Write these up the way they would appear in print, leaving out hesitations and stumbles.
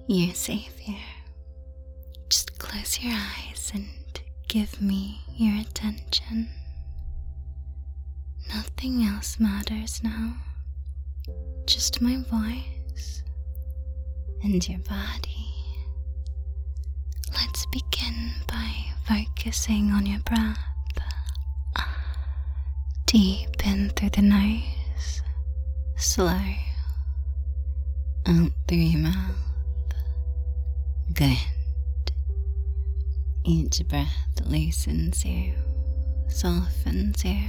You're safe here. Just close your eyes and give me your attention. Nothing else matters now. Just my voice and your body. Let's begin by focusing on your breath. Deep in through the nose, slow out through your mouth. Good. Each breath loosens you, softens you.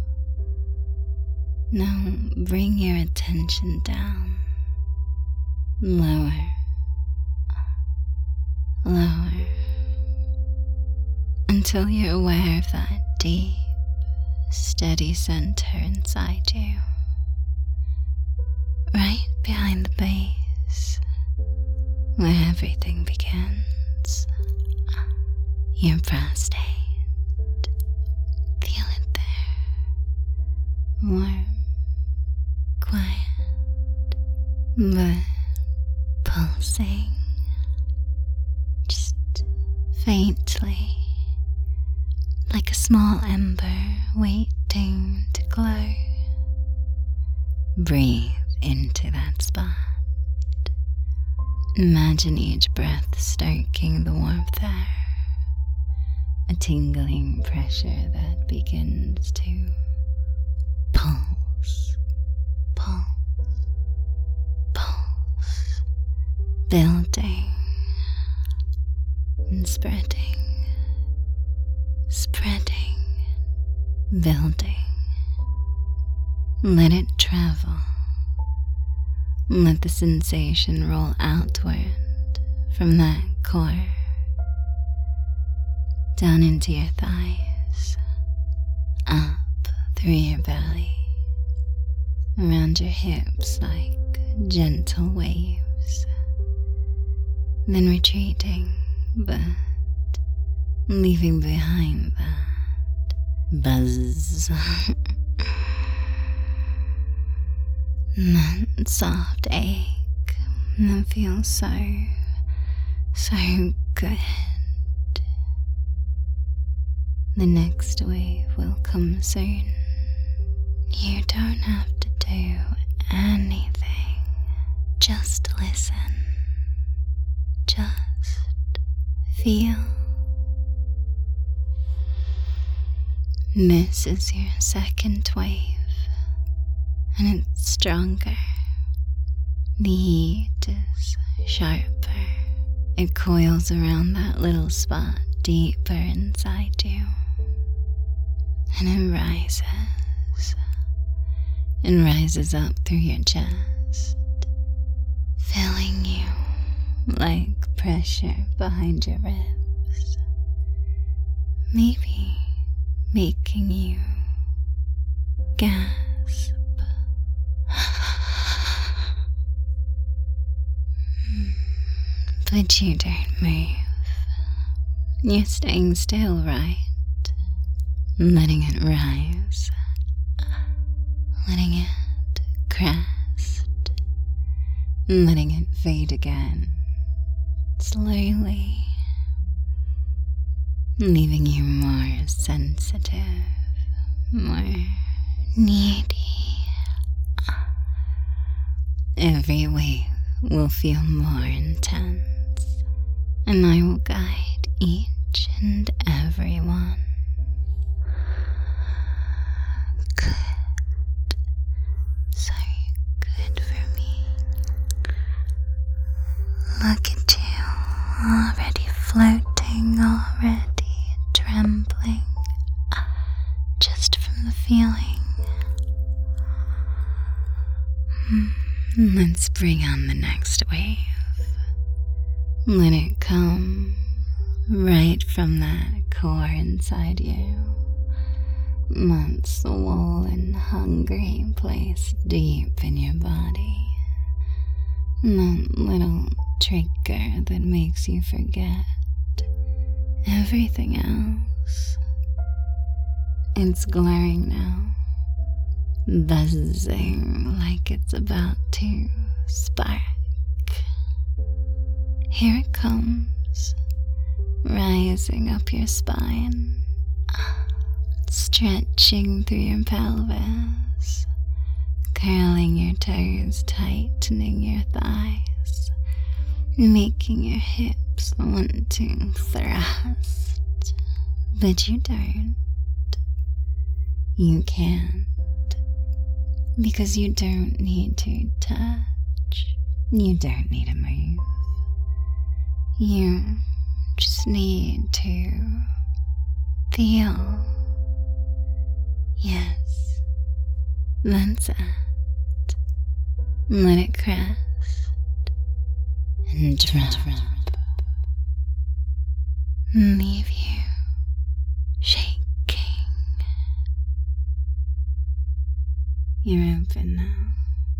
Now bring your attention down, lower, lower, until you're aware of that deep, steady center inside you, right behind the base, where everything begins. Your prostate. Feel it there. Warm, quiet, but pulsing. Just faintly, like a small ember waiting to glow. Breathe into that spot. Imagine each breath stoking the warmth there. A tingling pressure that begins to pulse, pulse, pulse, building and spreading, spreading, building. Let it travel. Let the sensation roll outward from that core, down into your thighs, up through your belly, around your hips like gentle waves, then retreating, but leaving behind that buzz. That soft ache that feels so good. The next wave will come soon. You don't have to do anything. Just listen. Just feel. This is your second wave. And it's stronger. The heat is sharper. It coils around that little spot deeper inside you. And it rises up through your chest, filling you like pressure behind your ribs, maybe making you gasp. But you don't move. You're staying still, right? Letting it rise, letting it crest, letting it fade again, slowly, leaving you more sensitive, more needy. Every wave will feel more intense, and I will guide each and every one. Good. So good for me. Look at you, already floating, already trembling, just from the feeling. Let's bring on the next wave. Let it come right from that core inside you. That swollen, hungry place deep in your body. That little trigger that makes you forget everything else. It's glaring now, buzzing like it's about to spark. Here it comes, rising up your spine, stretching through your pelvis, curling your toes, tightening your thighs, making your hips want to thrust. But you don't. You can't. Because you don't need to touch. You don't need to move. You just need to feel. Yes, that's it. Let it crest and drop. Leave you shaking. You're open now.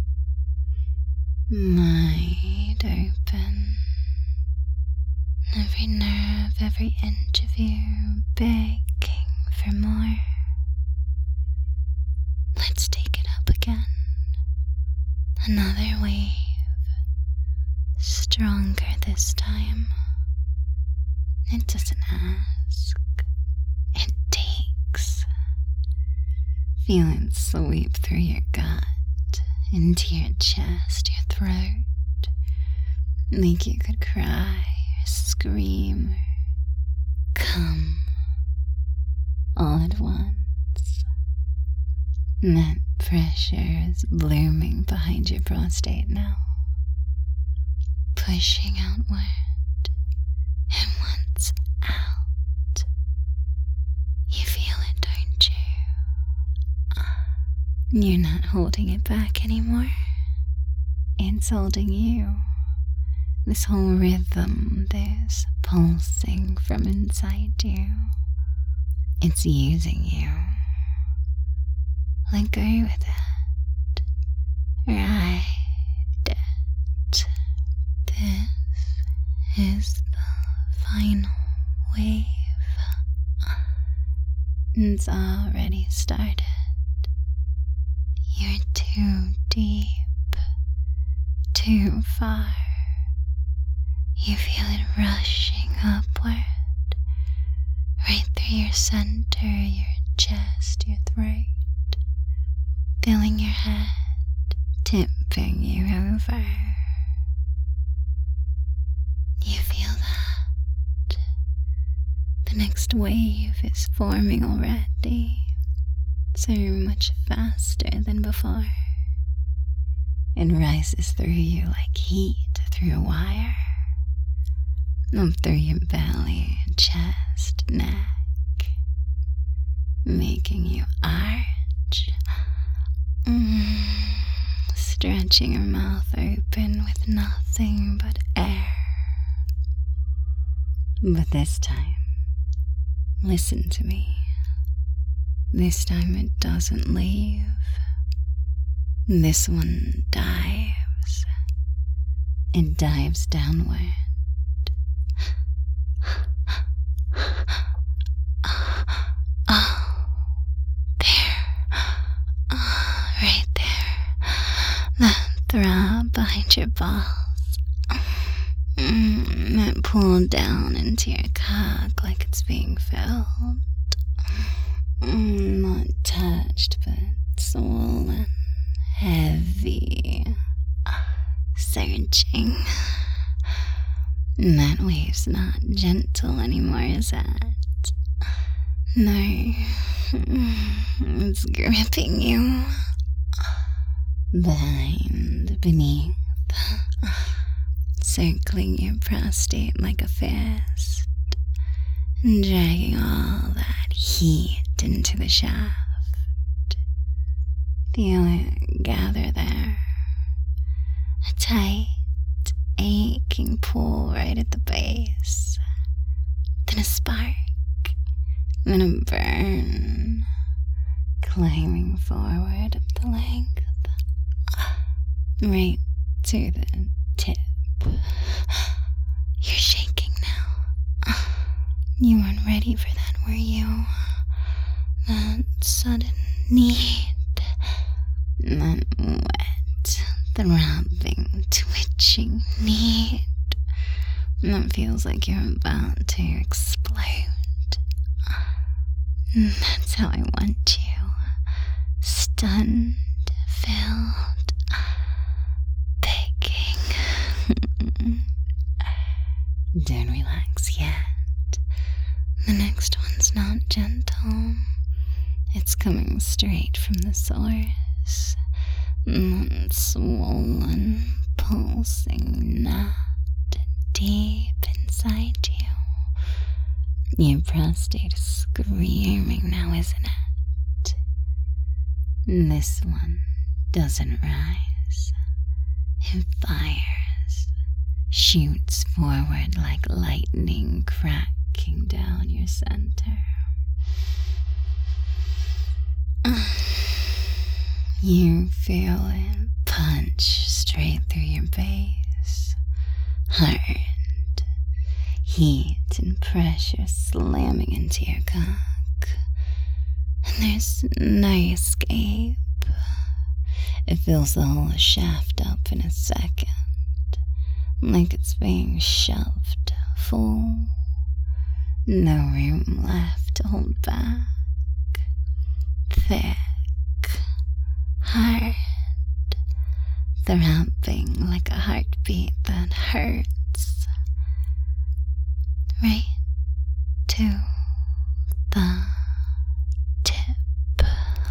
Wide open. Every nerve, every inch of you begging for more. Let's take it up again. Another wave. Stronger this time. It doesn't ask. It takes. Feel it sweep through your gut, into your chest, your throat. Like you could cry or scream or come all at once. That pressure is blooming behind your prostate now, pushing outward, and once out, you feel it, don't you? You're not holding it back anymore. It's holding you. This whole rhythm, this pulsing from inside you, it's using you. Let go with it. Ride it. This is the final wave. It's already started. You're too deep, too far. You feel it rushing upward, right through your center, your chest, your throat, filling your head, tipping you over. You feel that? The next wave is forming already. So much faster than before. It rises through you like heat through a wire, up through your belly, chest, neck, making you arch, stretching your mouth open with nothing but air. But this time, listen to me. This time it doesn't leave. This one dives. It dives downward. Oh, there. Right there. That throb behind your balls. That pull down into your cock like it's being filled. Not touched, but swollen, heavy, surging. That wave's not gentle anymore, is it? No, it's gripping you. Behind, beneath, circling your prostate like a fist, dragging all that heat into the shaft. Feel it gather there. A tight, aching pull right at the base. Then a spark. Then a burn. Climbing forward up the length. Right to the tip. You're shaking now. You weren't ready for that, were you? That sudden need. That wet, throbbing, twitching need. It feels like you're about to explode. That's how I want you. Stunned, filled, begging. Don't relax yet. The next one's not gentle. It's coming straight from the source. Not swollen, pulsing, not deep inside you. Your prostate is screaming now, isn't it? This one doesn't rise. It fires, shoots forward like lightning cracking down your center. You feel it punch straight through your base. Hard. Heat and pressure slamming into your cock. And there's no escape. It fills the whole shaft up in a second. Like it's being shoved full. No room left to hold back. Thick. Hard. Throbbing like a heartbeat that hurts. Right to the tip.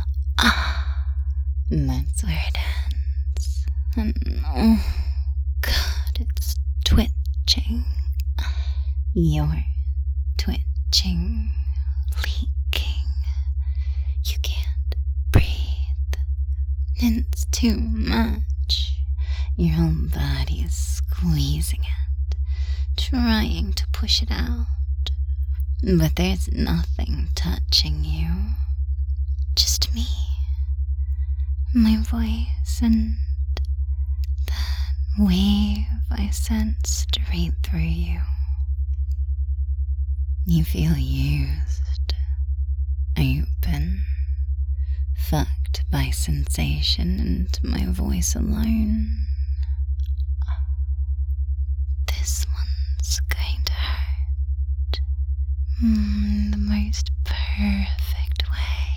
And that's where it ends. And oh God, it's twitching. You're twitching, leaking. You can't breathe. It's too much. Your whole body is squeezing it, trying to push it out. But there's nothing touching you. Just me, my voice, and that wave I sent straight through you. You feel used, open, fucked by sensation and my voice alone. This one's going to hurt. The most perfect way.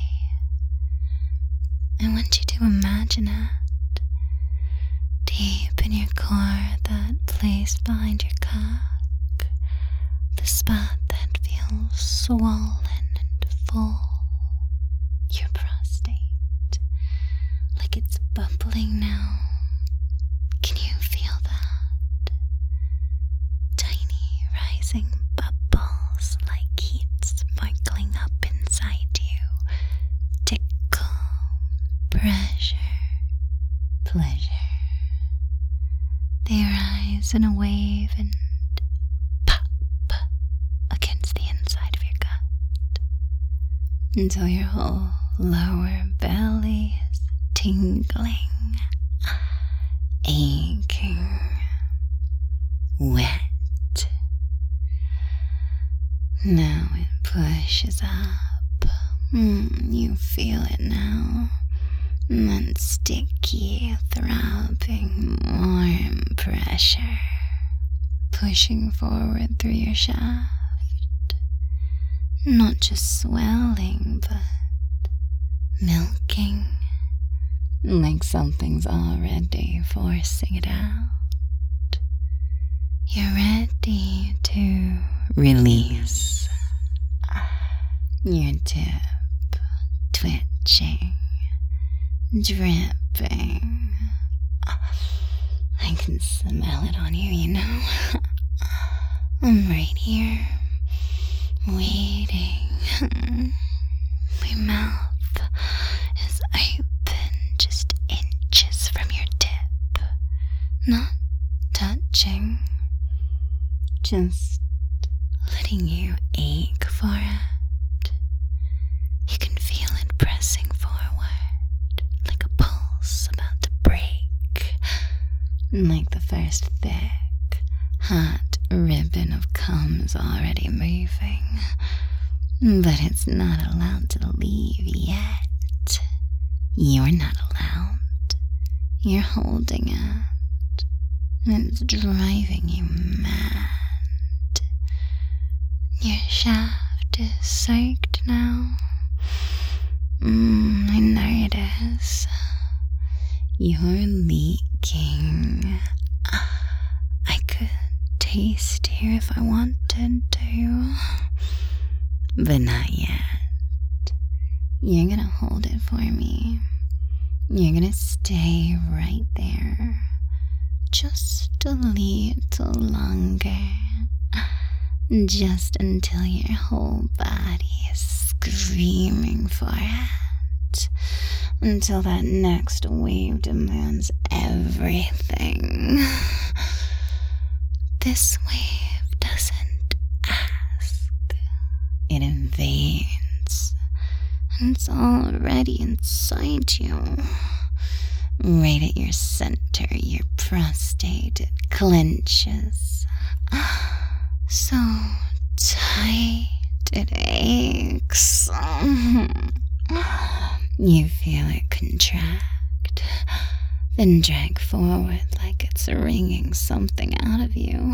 I want you to imagine it. Deep in your core, that place behind your cock. The spot that feels swollen and full. Your prostate. Like it's bubbling now. Can you feel that? Tiny rising bubbles like heat sparkling up inside you. Tickle, pressure, pleasure. They rise in a wave and pop against the inside of your gut until your whole lower belly is tingling, aching, wet. Now it pushes up. You feel it now. That sticky, throbbing, warm pressure pushing forward through your shaft. Not just swelling, but milking. Like something's already forcing it out. You're ready to release. Your tip twitching, dripping. I can smell it on you, you know. I'm right here, waiting. My mouth is open, just inches from your tip. Not touching, just letting you ache for it. You can feel it pressing forward, like a pulse about to break. Like the first thick, hot ribbon of cum is already moving. But it's not allowed to leave yet. You're not allowed. You're holding it. And it's driving you mad. Your shaft is soaked now. I know it is. You're leaking. I could taste you if I wanted to, but not yet. You're gonna hold it for me. You're gonna stay right there, just a little longer, just until your whole body is screaming for it, until that next wave demands everything. This wave doesn't ask, it invades, and it's already inside you. Right at your center, your prostate, it clenches. So tight, it aches. You feel it contract, then drag forward like it's wringing something out of you.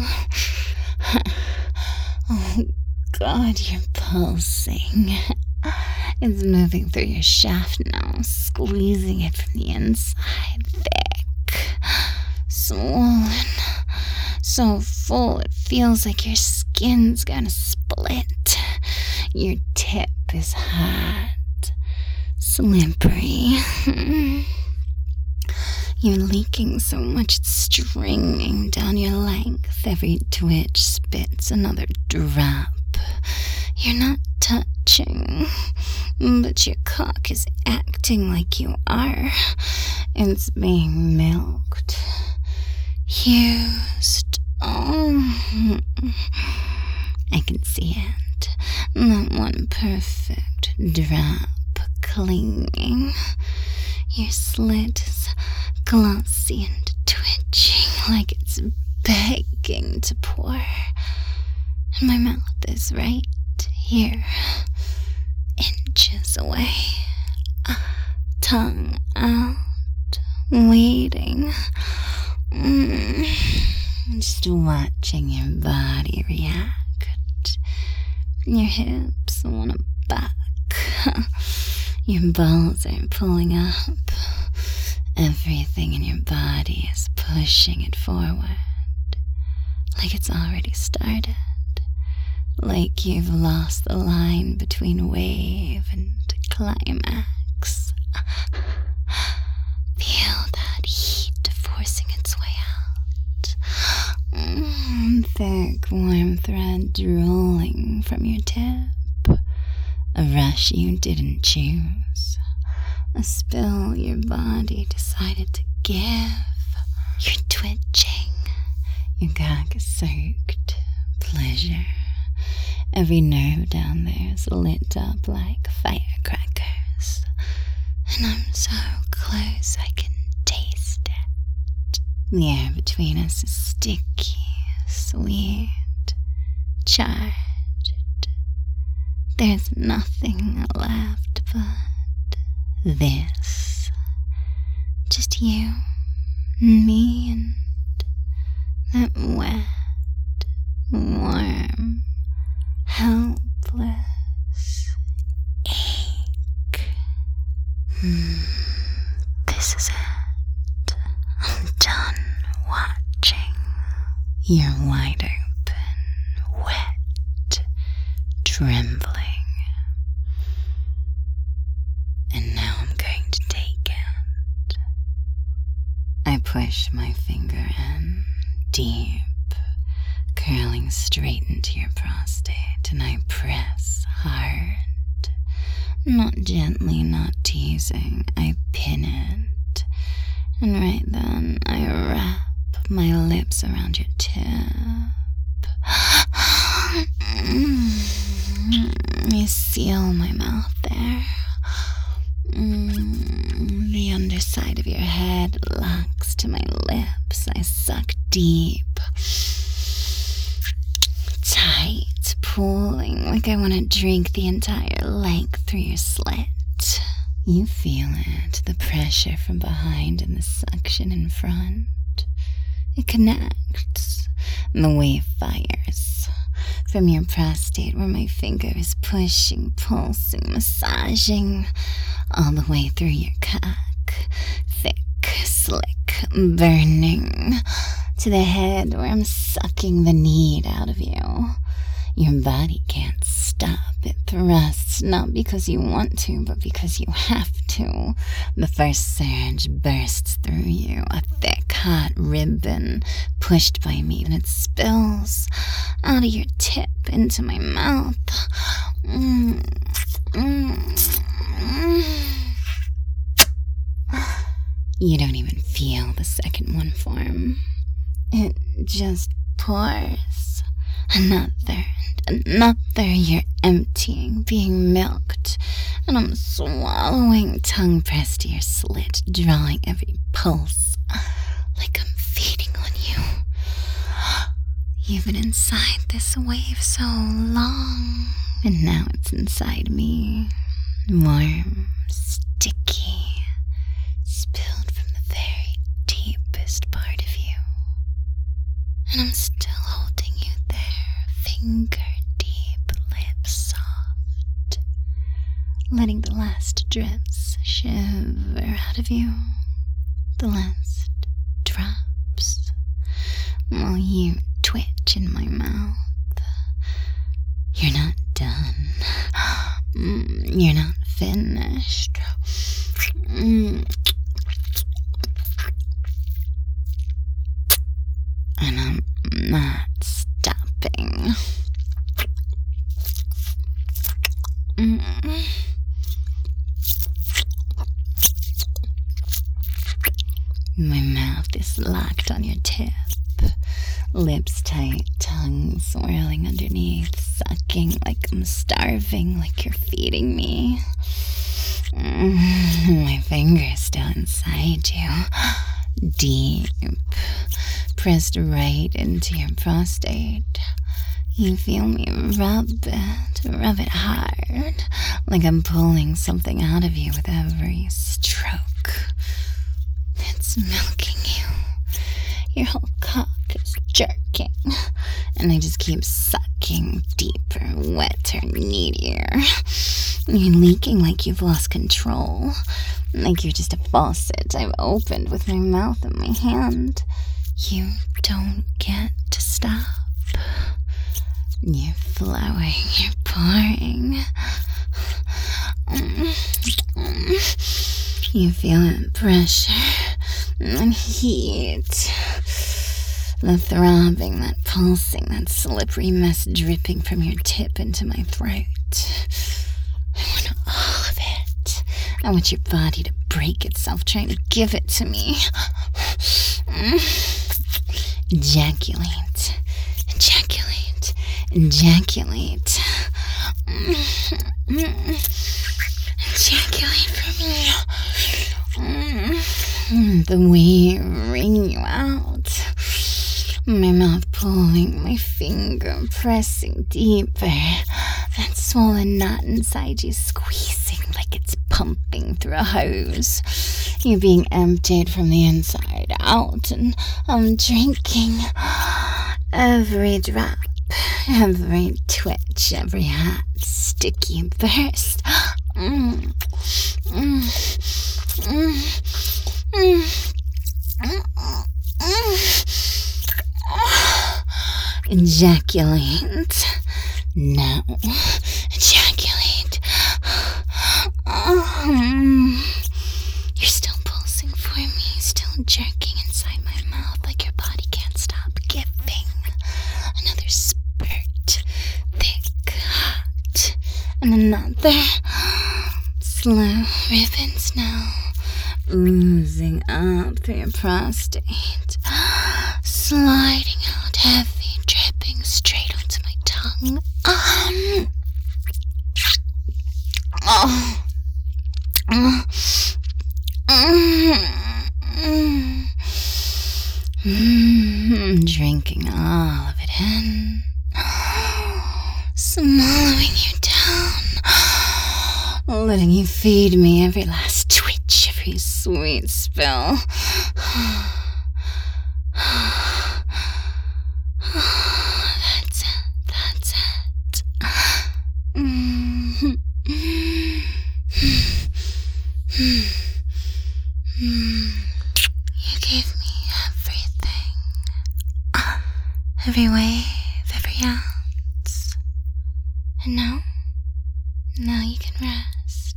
Oh God, you're pulsing. It's moving through your shaft now, squeezing it from the inside, thick, swollen, so full it feels like your skin's gonna split. Your tip is hot, slippery. You're leaking so much it's stringing down your length. Every twitch spits another drop. You're not touching, but your cock is acting like you are. It's being milked, used. Oh, I can see it. That one perfect drop clinging. Your slit is glossy and twitching like it's begging to pour. And my mouth is right here, inches away, tongue out, waiting, just watching your body react. Your hips wanna buck, your balls are pulling up, everything in your body is pushing it forward, like it's already started. Like you've lost the line between wave and climax. Feel that heat forcing its way out. Thick, warm thread drooling from your tip. A rush you didn't choose. A spill your body decided to give. You're twitching. Your cock is soaked. Pleasure. Every nerve down there is lit up like firecrackers. And I'm so close I can taste it. The air between us is sticky, sweet, charged. There's nothing left but this. Just you and me and that wet, warm, helpless ache. This is it. I'm done watching. You're wide open, wet, trembling. And now I'm going to take it. I push my finger in, deep, curling straight into your prostate, and I press hard. Not gently, not teasing, I pin it. And right then, I wrap my lips around your tip. I seal my mouth there. The underside of your head locks to my lips. I suck deep. Tight, pulling like I want to drink the entire length through your slit. You feel it, the pressure from behind and the suction in front. It connects. The wave fires. from your prostate where my finger is pushing, pulsing, massaging all the way through your cock, thick, slick, burning, to the head where I'm sucking the need out of you. Your body can't stop. It thrusts, not because you want to, but because you have to. The first surge bursts through you, a thick, hot ribbon pushed by me, and it spills out of your tip into my mouth. You don't even feel the second one form. It just pours. Another and another, you're emptying, being milked, and I'm swallowing, tongue pressed to your slit, drawing every pulse, like I'm feeding on you. You've been inside this wave so long, and now it's inside me, warm, sticky, spilled from the very deepest part of you, and I'm still holding you there. Finger deep, lips soft, letting the last drips shiver out of you, the last drops, while you twitch in my mouth. You're not done. You're not finished. And I'm not stopping. My mouth is locked on your tip, lips tight, tongue swirling underneath, sucking like I'm starving, like you're feeding me. My finger's still inside you, deep, pressed right into your prostate. You feel me rub it hard, like I'm pulling something out of you with every stroke. It's milking you. Your whole cock is jerking, and I just keep sucking deeper, wetter, needier. You're leaking like you've lost control, like you're just a faucet I've opened with my mouth and my hand. You don't get to stop. You're flowing, you're pouring. You feel that pressure and heat. The throbbing, that pulsing, that slippery mess dripping from your tip into my throat. I want all of it. I want your body to break itself trying to give it to me. Ejaculate. Ejaculate. Ejaculate. Ejaculate for me. The way wringing you out. My mouth pulling, my finger pressing deeper. That swollen knot inside you squeezing like it's pumping through a hose. You're being emptied from the inside out, and I'm drinking every drop, every twitch, every hot, sticky burst. Ejaculate. Now. Ejaculate. You're still pulsing for me, still jerking inside my mouth like your body can't stop giving. Another spurt. Thick, hot. And another. Slow ribbons now. Oozing up through your prostate. Sliding out heavy, dripping straight onto my tongue. Drinking all of it in. Swallowing you down. Letting you feed me every last twitch, every sweet spill. That's it. every wave, every ounce. And now you can rest.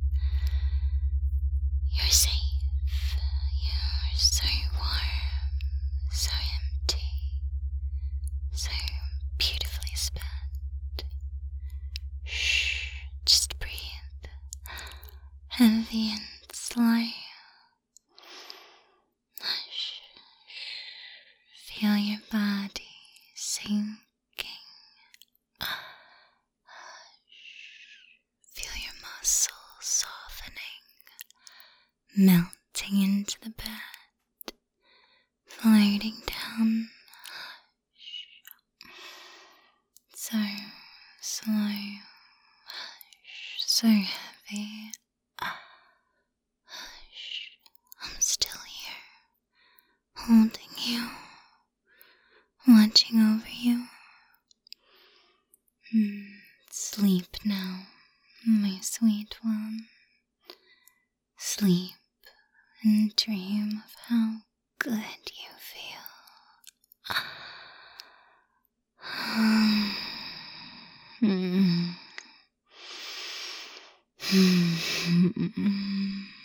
You're safe. You're so warm, so empty, so beautifully spent. Shh, just breathe. Heavy and slow. Hush. Feel your body sinking. Feel your muscles softening, melting into the bed, floating down. So slow, so heavy. I'm still here, holding you, watching over you. Sleep now, my sweet one. Sleep and dream of how good you feel.